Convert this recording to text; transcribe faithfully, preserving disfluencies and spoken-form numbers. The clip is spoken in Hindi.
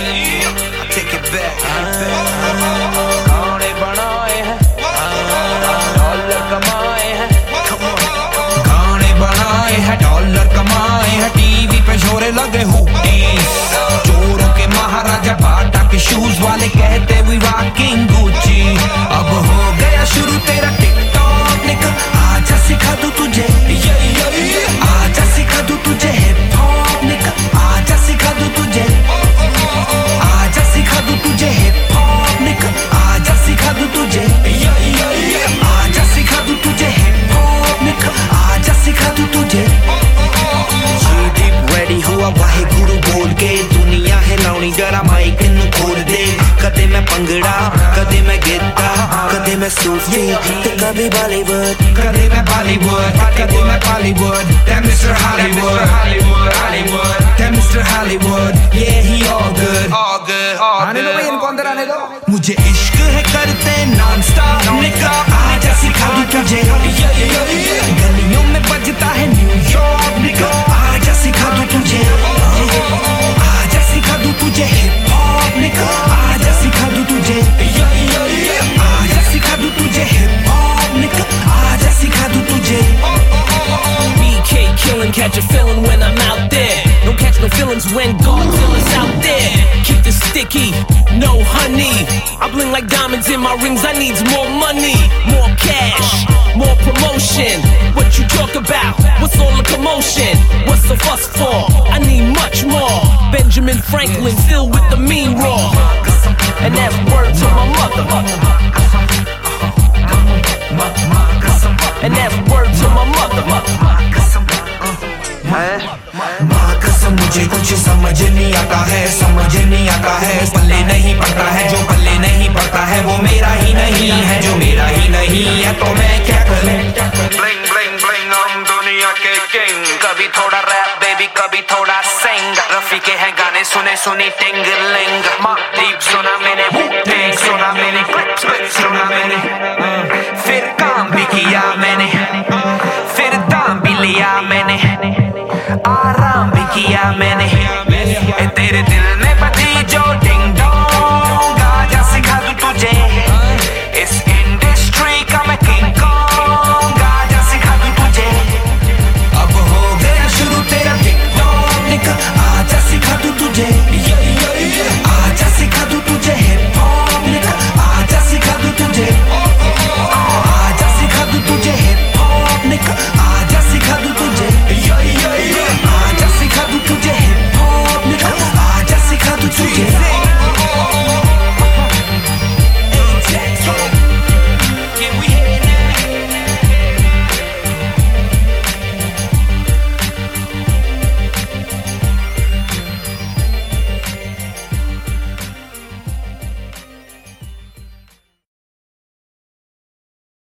take it back. गाने बनाए हैं, डॉलर कमाए हैं, गाने बनाए हैं, डॉलर कमाए हैं, टीवी पे शोरे लगे हुक्कीज, चोरों के महाराजा बाटा के शूज वाले कहते वी रॉकिंग गुच्ची। अब हो गया शुरू तेरा टिकटॉक निकल, आजा सिखा दूं तुझे, आजा सिखा दूं तुझे हिप हॉप निकल, आजा सिखा दूं तुझे, आजा सिखा दूं तुझे हिप हॉप निकल, आजा सिखा दूं तुझे, आजा सिखा दूं तुझे हिप हॉप निकल, आजा सिखा दूं तुझे। रेडी हुआ वाहे गुरु बोल के, दुनिया है लाउनी जरा माइक नू खोल दे। कदे मैं पंगड़ा, कदे मैं गिद्दा, कदे मैं सूफी, ते कभी बॉलीवुड, कदे मैं बॉलीवुड, कदे मैं Bollywood. That Mister Hollywood, Hollywood, Hollywood, that Mister Hollywood, yeah he all good, all good, all good। आने दो भाई इनको अंदर आने दो। मुझे इश्क है करते नॉन स्टॉप निका, आजा सिखा दूं तुझे, गलियों में बजता है न्यूयॉर्क निका, आजा सिखा दूं तुझे, आजा सिखा दूं तुझे हिप हॉप निका, आजा सिखा दूं तुझे, आजा सिखा दूं तुझे हिप हॉप निका, आजा सिखा दूं तुझे। B K killing, catch a feeling when I'm out there. Don't catch no feelings when Godzilla's out there. Keep this sticky, no honey. I bling like diamonds in my rings. I need more money, more cash, more promotion. What you talk about? What's all the commotion? What's the fuss for? I need much more. Benjamin Franklin still with the mean raw, and that's word to my mother. And that's word to my mother. माँ कसम मुझे कुछ समझ नहीं आता है, समझ नहीं आता है, पल्ले नहीं पड़ता है, जो पल्ले नहीं पड़ता है वो मेरा ही नहीं है, जो मेरा ही नहीं है तो मैं क्या करूं। Bling bling bling हम दुनिया के किंग, कभी थोड़ा रैप बेबी कभी थोड़ा सिंग, रफी के हैं गाने सुने सुनी टिंगलिंग, दीप सुना मैंने, टेंग सुना मैंने, सुना मैंने, फिर काम भी किया मैंने, फिर दाम भी लिया मैंने, आराम भी किया मैंने, ए तेरे दिल में बजी जो डिंग डोंग, आजा सिखा दूं तुझे, इस इंडस्ट्री का मैं किंग कॉन्ग, आजा सिखा दूं तुझे। अब हो गया शुरू तेरा टिकटॉक निकल, आजा सिखा दूं तुझे, आजा सिखा दूं तुझे हिप हॉप निकल, आजा सिखा दूं तुझे, आजा सिखा दूं तुझे हिप हॉप निकल, आजा सिखा दूं तुझे, आजा सिखा दूं तुझे हिप हॉप निकल, आजा सिखा दूं तुझे।